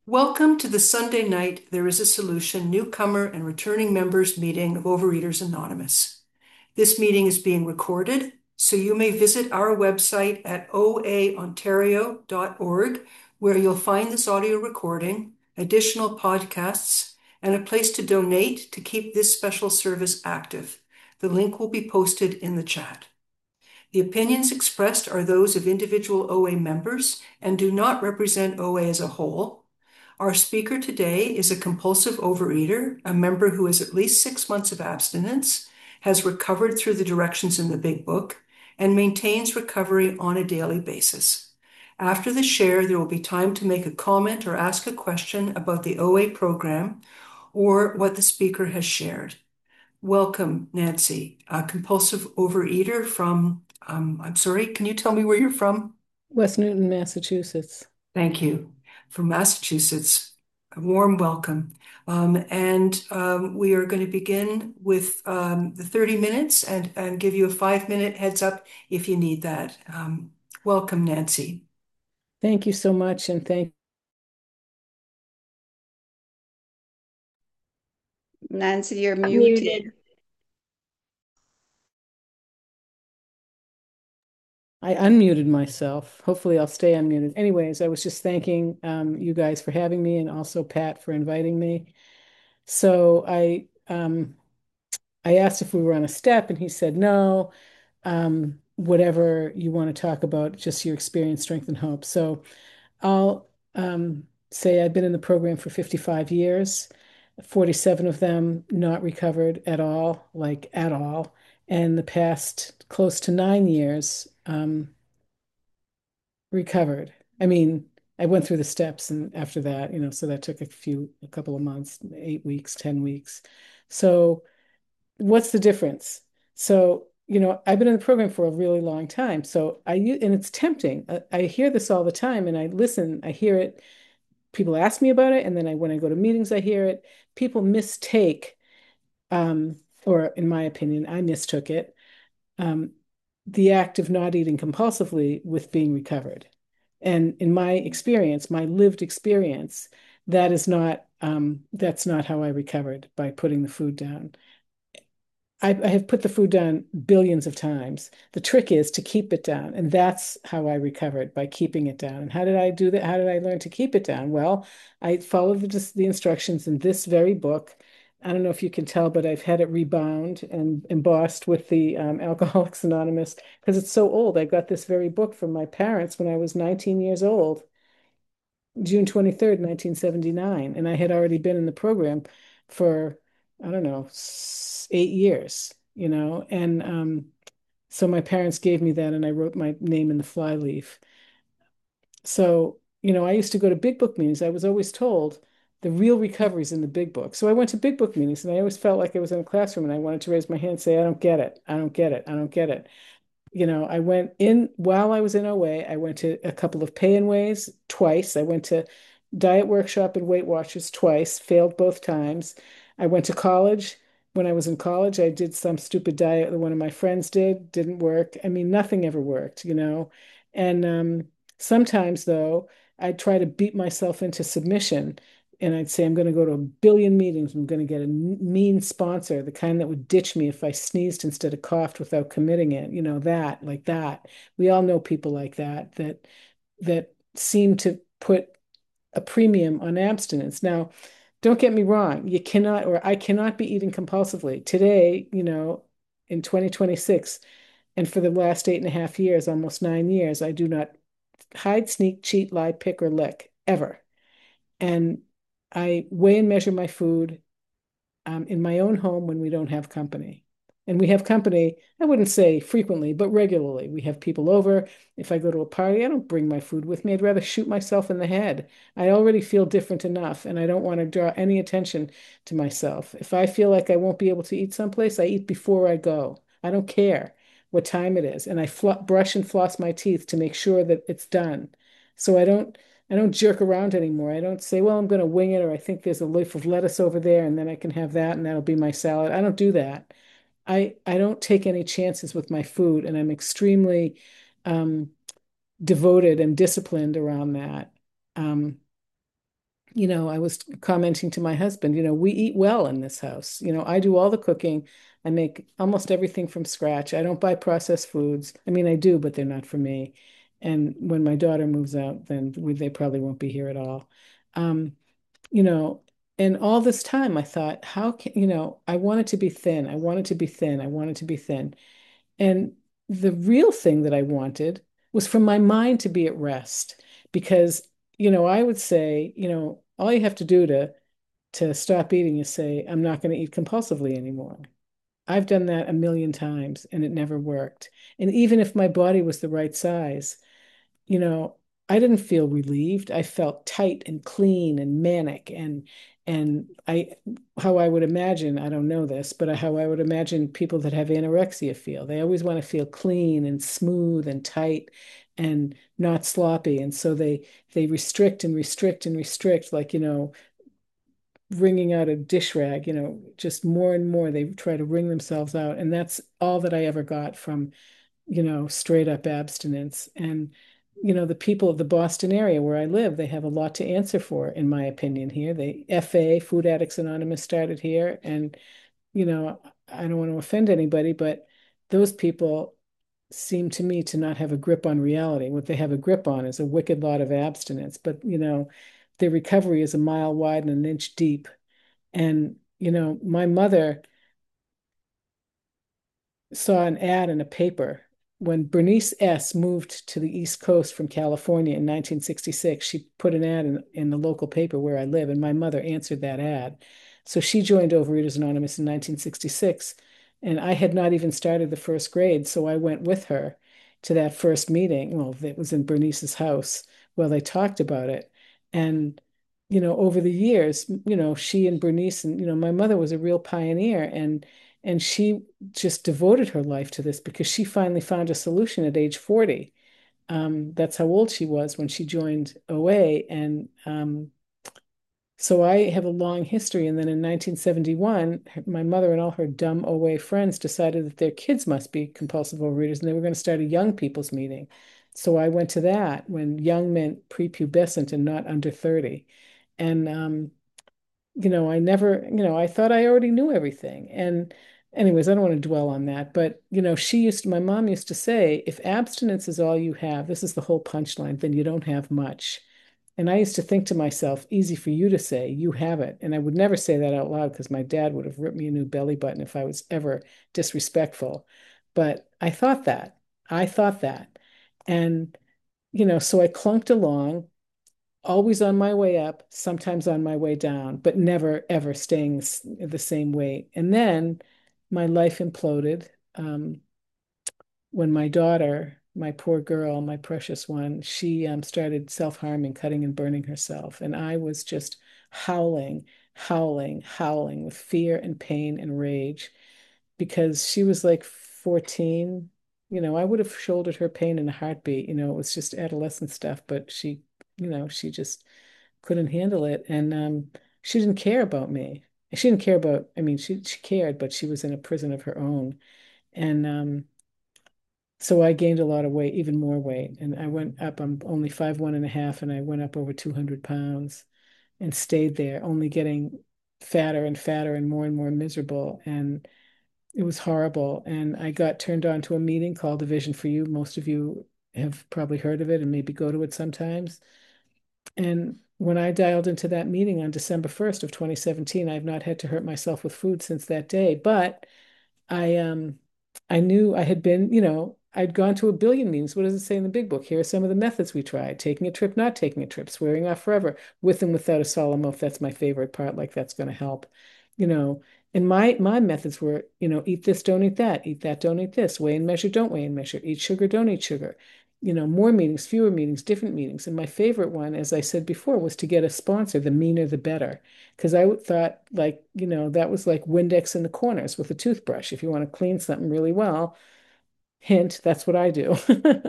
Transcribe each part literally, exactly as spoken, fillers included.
Welcome to the Sunday night There is a Solution newcomer and returning members meeting of Overeaters Anonymous. This meeting is being recorded, so you may visit our website at o a ontario dot org, where you'll find this audio recording, additional podcasts, and a place to donate to keep this special service active. The link will be posted in the chat. The opinions expressed are those of individual O A members and do not represent O A as a whole. Our speaker today is a compulsive overeater, a member who has at least six months of abstinence, has recovered through the directions in the Big Book, and maintains recovery on a daily basis. After the share, there will be time to make a comment or ask a question about the O A program or what the speaker has shared. Welcome, Nancy, a compulsive overeater from, um, I'm sorry, can you tell me where you're from? West Newton, Massachusetts. Thank you. From Massachusetts, a warm welcome. Um, and um, we are going to begin with um, the thirty minutes and, and give you a five minute heads up if you need that. Um, welcome, Nancy. Thank you so much, and thank Nancy, you're muted. Muted. I unmuted myself. Hopefully, I'll stay unmuted. Anyways, I was just thanking um, you guys for having me, and also Pat for inviting me. So I um, I asked if we were on a step, and he said no. Um, whatever you want to talk about, just your experience, strength, and hope. So I'll um, say I've been in the program for fifty-five years, forty-seven of them not recovered at all, like at all. And the past close to nine years um, recovered. I mean, I went through the steps, and after that, you know, so that took a few, a couple of months, eight weeks, ten weeks. So what's the difference? So, you know, I've been in the program for a really long time. So I, and it's tempting. I, I hear this all the time and I listen, I hear it. People ask me about it. And then I, when I go to meetings, I hear it. People mistake, um, or in my opinion, I mistook it, um, the act of not eating compulsively with being recovered. And in my experience, my lived experience, that is not, um, that's not how I recovered by putting the food down. I, I have put the food down billions of times. The trick is to keep it down. And that's how I recovered, by keeping it down. And how did I do that? How did I learn to keep it down? Well, I followed the, the instructions in this very book. I don't know if you can tell, but I've had it rebound and embossed with the um, Alcoholics Anonymous because it's so old. I got this very book from my parents when I was nineteen years old, June twenty-third, nineteen seventy-nine. And I had already been in the program for, I don't know, eight years, you know. And um, so my parents gave me that, and I wrote my name in the flyleaf. So, you know, I used to go to big book meetings. I was always told the real recovery is in the big book. So I went to big book meetings, and I always felt like I was in a classroom, and I wanted to raise my hand and say, I don't get it. I don't get it. I don't get it. You know, I went in while I was in O A, I went to a couple of pay and ways twice. I went to Diet Workshop and Weight Watchers twice, failed both times. I went to college. When I was in college, I did some stupid diet that one of my friends did, didn't work. I mean, nothing ever worked, you know. And um, sometimes, though, I'd try to beat myself into submission. And I'd say, I'm going to go to a billion meetings. I'm going to get a mean sponsor, the kind that would ditch me if I sneezed instead of coughed without committing it. You know, that, like that. We all know people like that, that that seem to put a premium on abstinence. Now, don't get me wrong, you cannot, or I cannot be eating compulsively. Today, you know, in twenty twenty-six, and for the last eight and a half years, almost nine years, I do not hide, sneak, cheat, lie, pick, or lick ever. And I weigh and measure my food um, in my own home when we don't have company. And we have company, I wouldn't say frequently, but regularly. We have people over. If I go to a party, I don't bring my food with me. I'd rather shoot myself in the head. I already feel different enough, and I don't want to draw any attention to myself. If I feel like I won't be able to eat someplace, I eat before I go. I don't care what time it is. And I fl brush and floss my teeth to make sure that it's done. So I don't I don't jerk around anymore. I don't say, well, I'm going to wing it, or I think there's a leaf of lettuce over there, and then I can have that, and that'll be my salad. I don't do that. I I don't take any chances with my food, and I'm extremely um, devoted and disciplined around that. Um, you know, I was commenting to my husband, you know, we eat well in this house. You know, I do all the cooking. I make almost everything from scratch. I don't buy processed foods. I mean, I do, but they're not for me. And when my daughter moves out, then we, they probably won't be here at all. Um, you know, and all this time I thought, how can, you know, I wanted to be thin. I wanted to be thin. I wanted to be thin. And the real thing that I wanted was for my mind to be at rest because, you know, I would say, you know, all you have to do to to stop eating is say, I'm not going to eat compulsively anymore. I've done that a million times and it never worked. And even if my body was the right size, you know, I didn't feel relieved. I felt tight and clean and manic and and I how I would imagine, I don't know this, but how I would imagine people that have anorexia feel. They always want to feel clean and smooth and tight and not sloppy. And so they they restrict and restrict and restrict, like, you know, wringing out a dish rag, you know, just more and more they try to wring themselves out. And that's all that I ever got from, you know, straight up abstinence. And, you know, the people of the Boston area where I live, they have a lot to answer for, in my opinion, here. They F A, Food Addicts Anonymous, started here. And, you know, I don't want to offend anybody, but those people seem to me to not have a grip on reality. What they have a grip on is a wicked lot of abstinence. But, you know, their recovery is a mile wide and an inch deep. And, you know, my mother saw an ad in a paper when Bernice S. moved to the East Coast from California in nineteen sixty-six. She put an ad in, in the local paper where I live, and my mother answered that ad. So she joined Overeaters Anonymous in nineteen sixty-six, and I had not even started the first grade. So I went with her to that first meeting. Well, it was in Bernice's house where they talked about it. And, you know, over the years, you know, she and Bernice and, you know, my mother was a real pioneer, and and she just devoted her life to this because she finally found a solution at age forty. Um, that's how old she was when she joined O A. And um, so I have a long history. And then in nineteen seventy-one, my mother and all her dumb O A friends decided that their kids must be compulsive overeaters and they were going to start a young people's meeting. So I went to that when young meant prepubescent and not under thirty. And um, you know, I never, you know, I thought I already knew everything. And anyways, I don't want to dwell on that. But, you know, she used to, my mom used to say, if abstinence is all you have, this is the whole punchline, then you don't have much. And I used to think to myself, easy for you to say, you have it. And I would never say that out loud because my dad would have ripped me a new belly button if I was ever disrespectful. But I thought that. I thought that. And, you know, so I clunked along always on my way up, sometimes on my way down, but never ever staying the same weight. And then my life imploded um, when my daughter, my poor girl, my precious one, she um, started self-harming, cutting and burning herself. And I was just howling, howling, howling with fear and pain and rage because she was like fourteen. You know, I would have shouldered her pain in a heartbeat. You know, it was just adolescent stuff, but she, you know, she just couldn't handle it. And um, she didn't care about me. She didn't care about, I mean, she she cared, but she was in a prison of her own. And um, so I gained a lot of weight, even more weight. And I went up, I'm only five one and a half, and I went up over two hundred pounds and stayed there, only getting fatter and fatter and more and more miserable. And it was horrible. And I got turned on to a meeting called Division for You. Most of you have probably heard of it and maybe go to it sometimes. And when I dialed into that meeting on December first of twenty seventeen, I've not had to hurt myself with food since that day. But I um I knew I had been, you know, I'd gone to a billion meetings. What does it say in the big book? Here are some of the methods we tried: taking a trip, not taking a trip, swearing off forever, with and without a solemn oath. That's my favorite part. Like that's going to help, you know. And my my methods were, you know, eat this, don't eat that, eat that, don't eat this, weigh and measure, don't weigh and measure, eat sugar, don't eat sugar. You know, more meetings, fewer meetings, different meetings. And my favorite one, as I said before, was to get a sponsor. The meaner, the better. Because I thought, like, you know, that was like Windex in the corners with a toothbrush. If you want to clean something really well, hint, that's what I do.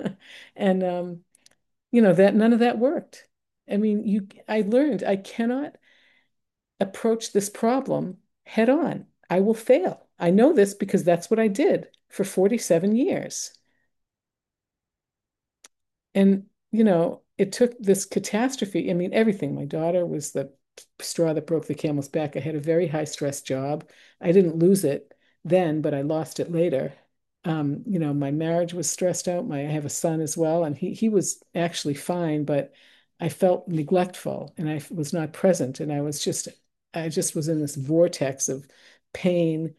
And um, you know, that none of that worked. I mean, you I learned I cannot approach this problem head on. I will fail. I know this because that's what I did for forty-seven years. And, you know, it took this catastrophe. I mean, everything. My daughter was the straw that broke the camel's back. I had a very high stress job. I didn't lose it then, but I lost it later. Um, you know, my marriage was stressed out. My I have a son as well, and he he was actually fine, but I felt neglectful and I was not present, and I was just I just was in this vortex of pain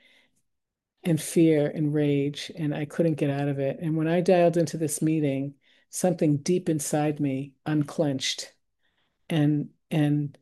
and fear and rage, and I couldn't get out of it. And when I dialed into this meeting, something deep inside me unclenched, and and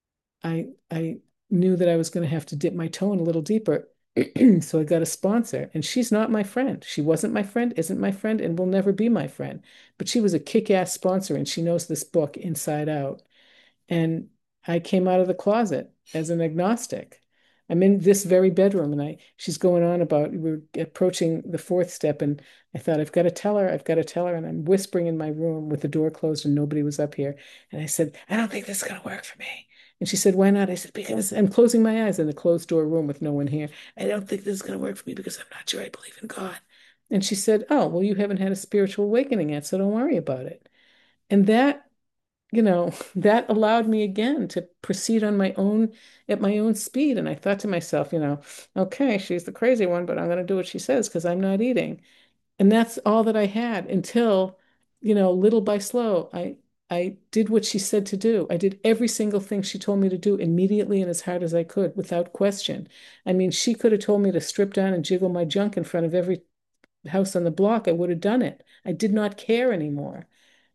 I I knew that I was going to have to dip my toe in a little deeper. So I got a sponsor, and she's not my friend. She wasn't my friend, isn't my friend, and will never be my friend. But she was a kick-ass sponsor, and she knows this book inside out. And I came out of the closet as an agnostic. I'm in this very bedroom, and I she's going on about we're approaching the fourth step, and I thought I've got to tell her, I've got to tell her, and I'm whispering in my room with the door closed and nobody was up here. And I said, I don't think this is gonna work for me. And she said, why not? I said, because I'm closing my eyes in the closed door room with no one here. I don't think this is gonna work for me because I'm not sure I believe in God. And she said, oh, well, you haven't had a spiritual awakening yet, so don't worry about it. And that you know, that allowed me again to proceed on my own at my own speed. And I thought to myself, you know, okay, she's the crazy one, but I'm going to do what she says because I'm not eating. And that's all that I had until, you know, little by slow, I I did what she said to do. I did every single thing she told me to do immediately and as hard as I could without question. I mean, she could have told me to strip down and jiggle my junk in front of every house on the block. I would have done it. I did not care anymore.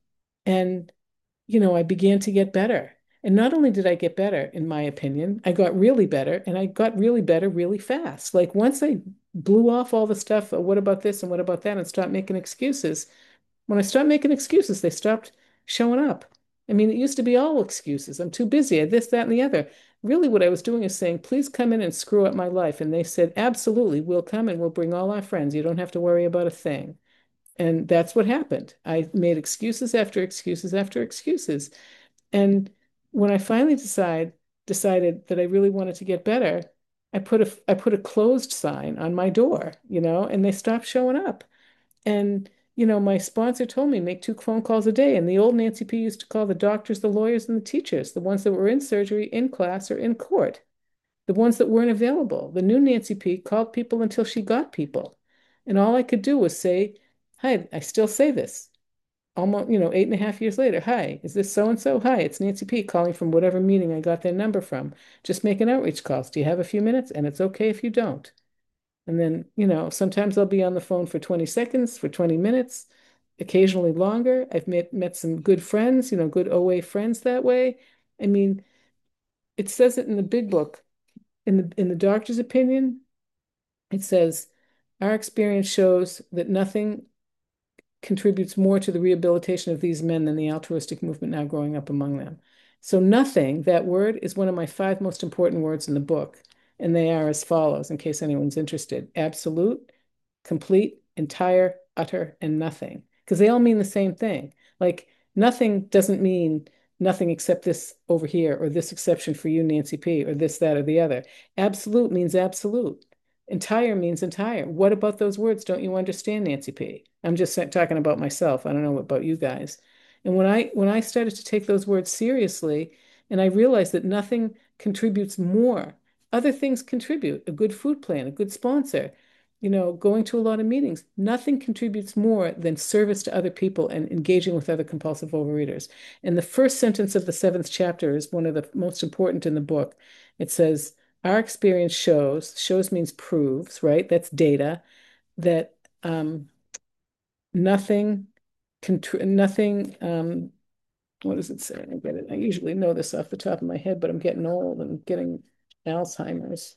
And you know, I began to get better. And not only did I get better, in my opinion, I got really better and I got really better really fast. Like once I blew off all the stuff, uh, what about this and what about that, and stopped making excuses, when I stopped making excuses, they stopped showing up. I mean, it used to be all excuses. I'm too busy, I this, that, and the other. Really, what I was doing is saying, please come in and screw up my life. And they said, absolutely, we'll come and we'll bring all our friends. You don't have to worry about a thing. And that's what happened. I made excuses after excuses after excuses. And when I finally decide decided that I really wanted to get better, I put a I put a closed sign on my door, you know, and they stopped showing up. And you know, my sponsor told me make two phone calls a day. And the old Nancy P used to call the doctors, the lawyers, and the teachers, the ones that were in surgery, in class, or in court, the ones that weren't available. The new Nancy P called people until she got people. And all I could do was say, hi, I still say this almost, you know, eight and a half years later. Hi, is this so and so? Hi, it's Nancy P calling from whatever meeting I got their number from. Just making outreach calls. Do you have a few minutes? And it's okay if you don't. And then, you know, sometimes I'll be on the phone for twenty seconds, for twenty minutes, occasionally longer. I've met met some good friends, you know, good O A friends that way. I mean, it says it in the big book. In the in the doctor's opinion, it says our experience shows that nothing contributes more to the rehabilitation of these men than the altruistic movement now growing up among them. So, nothing, that word is one of my five most important words in the book. And they are as follows, in case anyone's interested: absolute, complete, entire, utter, and nothing. Because they all mean the same thing. Like, nothing doesn't mean nothing except this over here, or this exception for you, Nancy P., or this, that, or the other. Absolute means absolute. Entire means entire. What about those words don't you understand, Nancy P? I'm just talking about myself. I don't know about you guys. And when I when I started to take those words seriously, and I realized that nothing contributes more. Other things contribute, a good food plan, a good sponsor, you know, going to a lot of meetings. Nothing contributes more than service to other people and engaging with other compulsive overeaters. And the first sentence of the seventh chapter is one of the most important in the book. It says, our experience shows, shows means proves, right? That's data, that um, nothing, nothing, um, what does it say? I get it. I usually know this off the top of my head, but I'm getting old and getting Alzheimer's.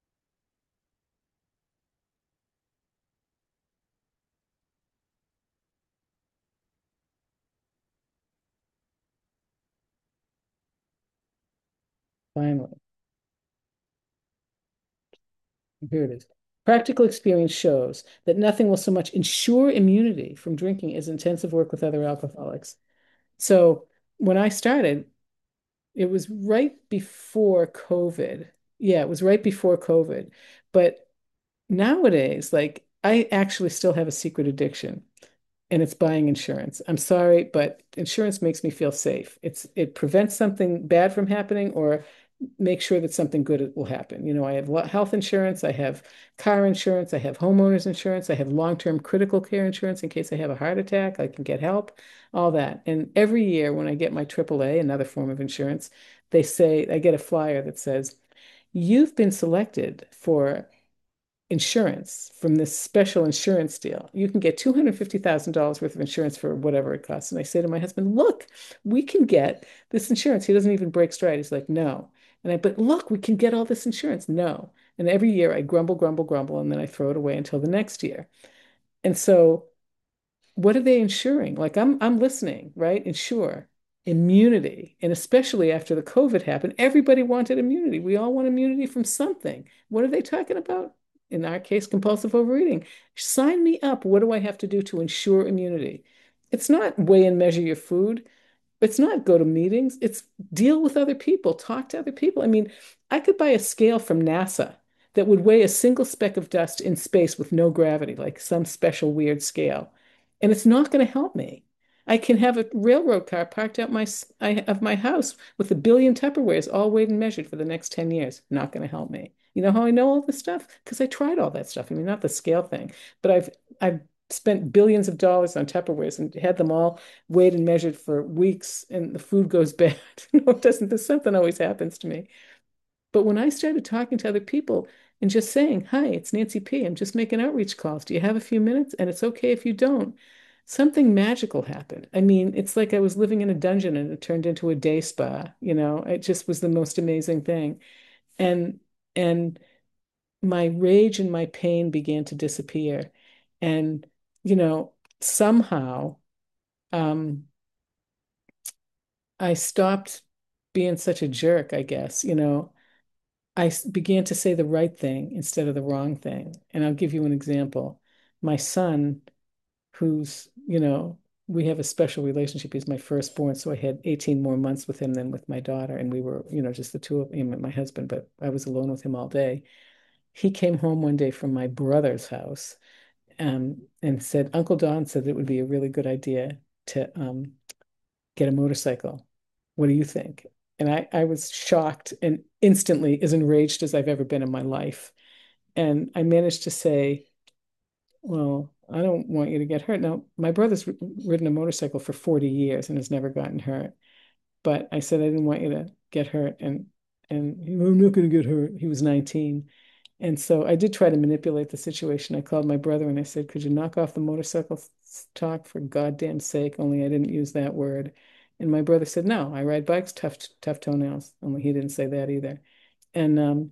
Finally, here it is. Practical experience shows that nothing will so much ensure immunity from drinking as intensive work with other alcoholics. So when I started, it was right before COVID. Yeah, it was right before COVID. But nowadays, like I actually still have a secret addiction. and it's buying insurance. I'm sorry, but insurance makes me feel safe. It's it prevents something bad from happening or make sure that something good will happen. You know, I have health insurance, I have car insurance, I have homeowners insurance, I have long-term critical care insurance in case I have a heart attack, I can get help, all that. And every year when I get my triple A, another form of insurance, they say I get a flyer that says, "You've been selected for insurance from this special insurance deal. You can get two hundred fifty thousand dollars worth of insurance for whatever it costs." And I say to my husband, "Look, we can get this insurance." He doesn't even break stride. He's like, "No." And I, "But look, we can get all this insurance." "No." And every year I grumble, grumble, grumble, and then I throw it away until the next year. And so what are they insuring? Like I'm I'm listening, right? Insure immunity. And especially after the COVID happened, everybody wanted immunity. We all want immunity from something. What are they talking about? In our case, compulsive overeating. Sign me up. What do I have to do to ensure immunity? It's not weigh and measure your food. It's not go to meetings. It's deal with other people, talk to other people. I mean, I could buy a scale from NASA that would weigh a single speck of dust in space with no gravity, like some special weird scale. And it's not going to help me. I can have a railroad car parked out my I, of my house with a billion Tupperwares all weighed and measured for the next ten years. Not going to help me. You know how I know all this stuff? Because I tried all that stuff. I mean, not the scale thing, but I've I've spent billions of dollars on Tupperwares and had them all weighed and measured for weeks, and the food goes bad. No, it doesn't. There's something always happens to me. But when I started talking to other people and just saying, "Hi, it's Nancy P. I'm just making outreach calls. Do you have a few minutes? And it's okay if you don't." Something magical happened. I mean, it's like I was living in a dungeon and it turned into a day spa. You know, it just was the most amazing thing. And and my rage and my pain began to disappear. And, you know, somehow um, I stopped being such a jerk, I guess. You know, I s- began to say the right thing instead of the wrong thing. And I'll give you an example. My son, who's, you know, we have a special relationship. He's my firstborn, so I had eighteen more months with him than with my daughter. And we were, you know, just the two of him and my husband, but I was alone with him all day. He came home one day from my brother's house um, and said, "Uncle Don said it would be a really good idea to um, get a motorcycle. What do you think?" And I, I was shocked and instantly as enraged as I've ever been in my life. And I managed to say, "Well, I don't want you to get hurt." Now, my brother's ridden a motorcycle for forty years and has never gotten hurt. But I said I didn't want you to get hurt. And and he, "I'm not going to get hurt." He was nineteen. And so I did try to manipulate the situation. I called my brother and I said, "Could you knock off the motorcycle talk for goddamn sake?" Only I didn't use that word. And my brother said, "No, I ride bikes, tough, tough toenails." Only he didn't say that either. And um,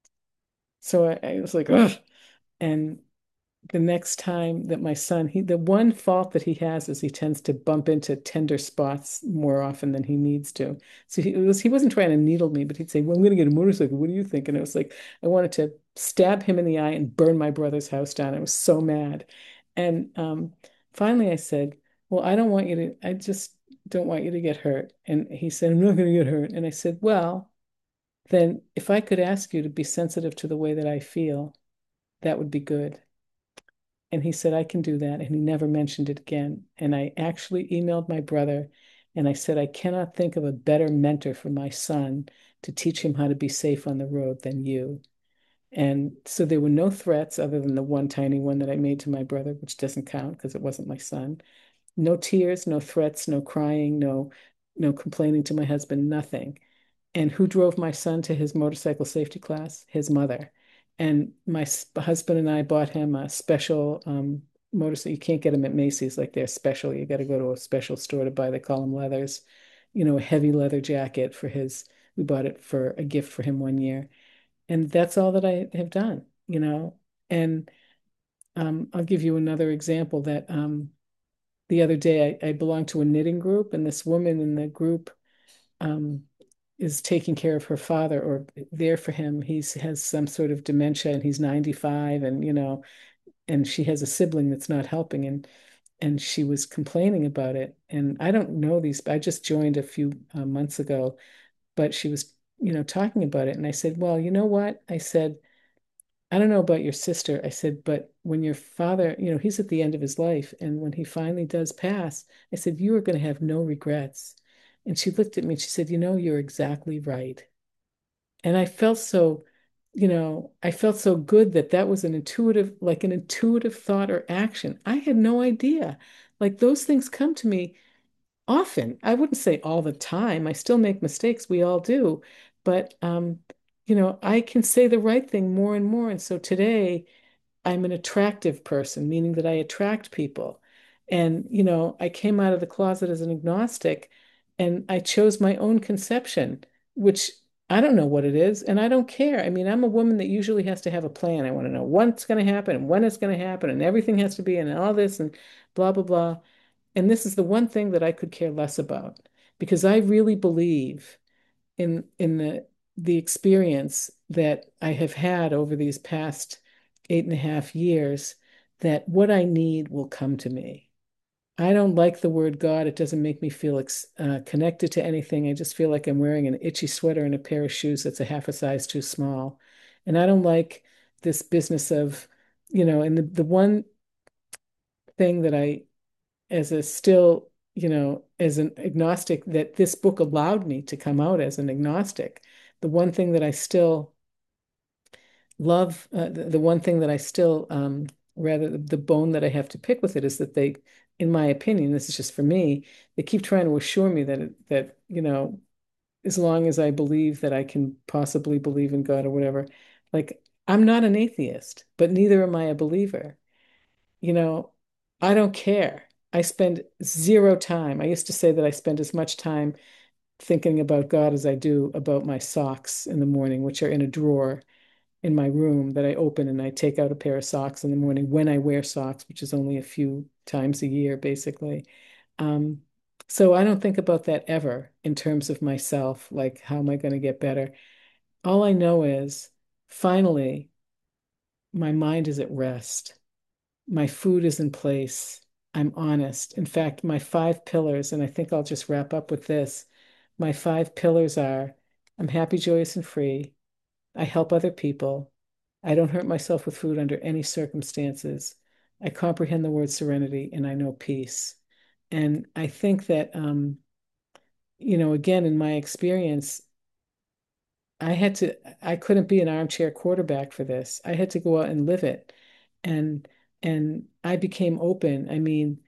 so I, I was like, ugh. And the next time that my son, he the one fault that he has is he tends to bump into tender spots more often than he needs to. So he was he wasn't trying to needle me, but he'd say, "Well, I'm going to get a motorcycle. What do you think?" And it was like I wanted to stab him in the eye and burn my brother's house down. I was so mad. And um, finally I said, "Well, I don't want you to, I just don't want you to get hurt." And he said, "I'm not going to get hurt." And I said, "Well, then if I could ask you to be sensitive to the way that I feel, that would be good." And he said, "I can do that." And he never mentioned it again. And I actually emailed my brother and I said, "I cannot think of a better mentor for my son to teach him how to be safe on the road than you." And so there were no threats other than the one tiny one that I made to my brother, which doesn't count because it wasn't my son. No tears, no threats, no crying, no no complaining to my husband, nothing. And who drove my son to his motorcycle safety class? His mother. And my husband and I bought him a special um, motorcycle. You can't get them at Macy's like they're special. You got to go to a special store to buy. They call them leathers. You know, a heavy leather jacket for his. We bought it for a gift for him one year, and that's all that I have done. You know, and um, I'll give you another example that um, the other day I, I belonged to a knitting group, and this woman in the group um, is taking care of her father or there for him. He's has some sort of dementia and he's ninety-five and you know, and she has a sibling that's not helping and and she was complaining about it. And I don't know these, I just joined a few uh, months ago, but she was, you know, talking about it. And I said, "Well, you know what?" I said, I don't know about your sister. I said, but when your father, you know, he's at the end of his life, and when he finally does pass, I said, you are going to have no regrets. And she looked at me and she said, you know, you're exactly right. And I felt so, you know, I felt so good that that was an intuitive, like an intuitive thought or action. I had no idea. Like those things come to me often. I wouldn't say all the time. I still make mistakes. We all do. But, um, you know, I can say the right thing more and more. And so today, I'm an attractive person, meaning that I attract people. And, you know, I came out of the closet as an agnostic and I chose my own conception, which I don't know what it is, and I don't care. I mean, I'm a woman that usually has to have a plan. I want to know what's going to happen and when it's going to happen, and everything has to be and all this and blah, blah, blah. And this is the one thing that I could care less about because I really believe in in the the experience that I have had over these past eight and a half years that what I need will come to me. I don't like the word God. It doesn't make me feel ex uh, connected to anything. I just feel like I'm wearing an itchy sweater and a pair of shoes that's a half a size too small. And I don't like this business of, you know, and the, the one thing that I, as a still, you know, as an agnostic, that this book allowed me to come out as an agnostic. The one thing that I still love, uh, the, the one thing that I still, um, rather, the, the bone that I have to pick with it is that they, in my opinion, this is just for me, they keep trying to assure me that, it, that, you know, as long as I believe that I can possibly believe in God or whatever, like I'm not an atheist, but neither am I a believer. You know, I don't care. I spend zero time. I used to say that I spend as much time thinking about God as I do about my socks in the morning, which are in a drawer in my room that I open and I take out a pair of socks in the morning when I wear socks, which is only a few times a year, basically. Um, so I don't think about that ever in terms of myself, like how am I going to get better? All I know is finally my mind is at rest. My food is in place. I'm honest. In fact, my five pillars, and I think I'll just wrap up with this. My five pillars are I'm happy, joyous, and free. I help other people. I don't hurt myself with food under any circumstances. I comprehend the word serenity and I know peace. And I think that, um, you know, again, in my experience, I had to, I couldn't be an armchair quarterback for this. I had to go out and live it. And, and I became open. I mean,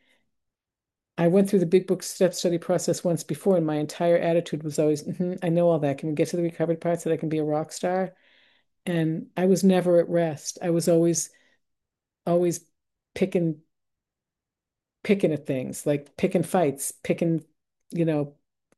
I went through the big book step study process once before, and my entire attitude was always, "Mhm, I know all that. Can we get to the recovered parts so that I can be a rock star?" And I was never at rest. I was always, always picking, picking at things, like picking fights, picking, you know,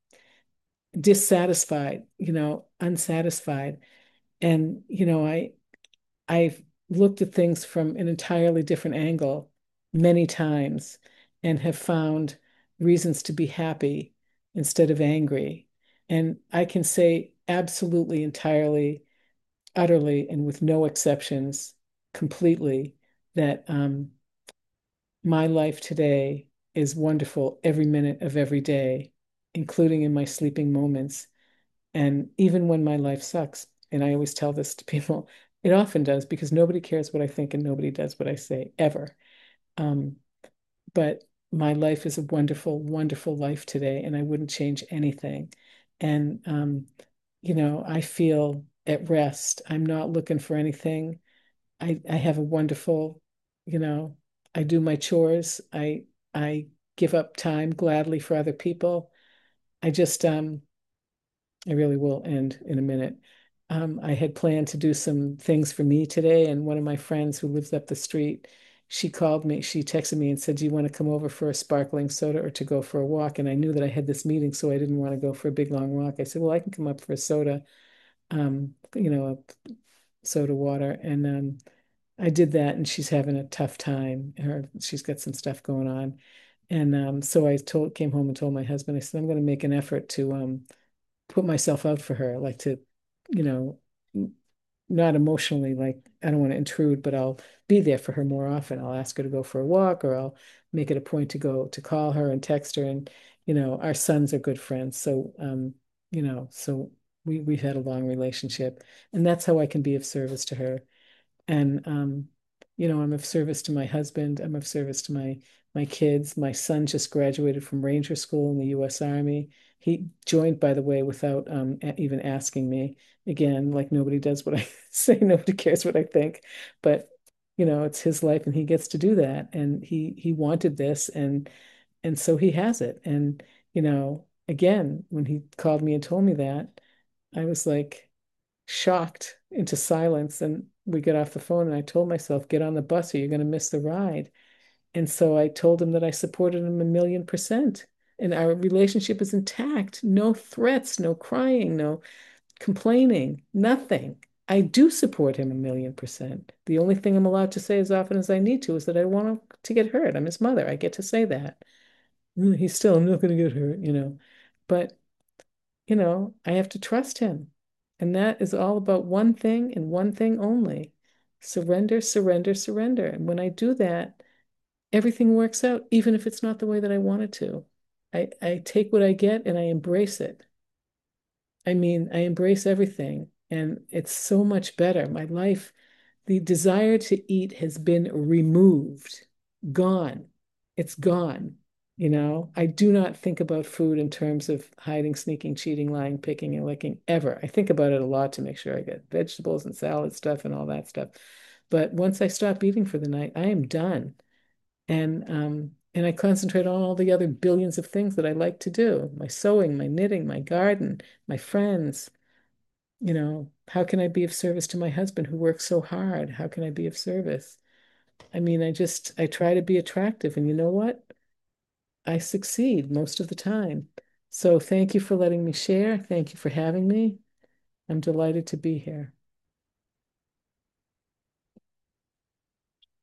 dissatisfied, you know, unsatisfied. And, you know, I, I've looked at things from an entirely different angle many times and have found reasons to be happy instead of angry. And I can say absolutely, entirely, utterly, and with no exceptions, completely, that um, my life today is wonderful every minute of every day, including in my sleeping moments. And even when my life sucks, and I always tell this to people, it often does because nobody cares what I think and nobody does what I say ever. Um, but my life is a wonderful, wonderful life today, and I wouldn't change anything. And, um, you know, I feel at rest. I'm not looking for anything. I, I have a wonderful, you know, I do my chores. I I give up time gladly for other people. I just um I really will end in a minute. Um, I had planned to do some things for me today, and one of my friends who lives up the street, she called me, she texted me and said, "Do you want to come over for a sparkling soda or to go for a walk?" And I knew that I had this meeting, so I didn't want to go for a big long walk. I said, "Well, I can come up for a soda, um, you know, a soda water." And um, I did that, and she's having a tough time. Her, she's got some stuff going on. And um, so I told, came home and told my husband, I said, I'm going to make an effort to um, put myself out for her, like to, you know, not emotionally, like I don't want to intrude, but I'll be there for her more often. I'll ask her to go for a walk, or I'll make it a point to go to call her and text her. And, you know, our sons are good friends. So, um, you know, so we we've had a long relationship, and that's how I can be of service to her. And um, you know, I'm of service to my husband, I'm of service to my my kids. My son just graduated from Ranger School in the U S Army. He joined, by the way, without um, even asking me. Again, like nobody does what I say, nobody cares what I think. But you know, it's his life and he gets to do that. And he he wanted this and and so he has it. And you know, again, when he called me and told me that, I was like shocked into silence. And we got off the phone and I told myself, get on the bus or you're going to miss the ride. And so I told him that I supported him a million percent. And our relationship is intact. No threats, no crying, no complaining, nothing. I do support him a million percent. The only thing I'm allowed to say as often as I need to is that I want him to get hurt. I'm his mother. I get to say that. "Mm, he's still, I'm not going to get hurt, you know. But, you know, I have to trust him. And that is all about one thing and one thing only: surrender, surrender, surrender. And when I do that, everything works out, even if it's not the way that I want it to. I, I take what I get and I embrace it. I mean, I embrace everything, and it's so much better. My life, the desire to eat has been removed, gone. It's gone. You know, I do not think about food in terms of hiding, sneaking, cheating, lying, picking, and licking ever. I think about it a lot to make sure I get vegetables and salad stuff and all that stuff. But once I stop eating for the night, I am done. And um, and I concentrate on all the other billions of things that I like to do: my sewing, my knitting, my garden, my friends. You know, how can I be of service to my husband who works so hard? How can I be of service? I mean, I just I try to be attractive, and you know what? I succeed most of the time. So thank you for letting me share. Thank you for having me. I'm delighted to be here.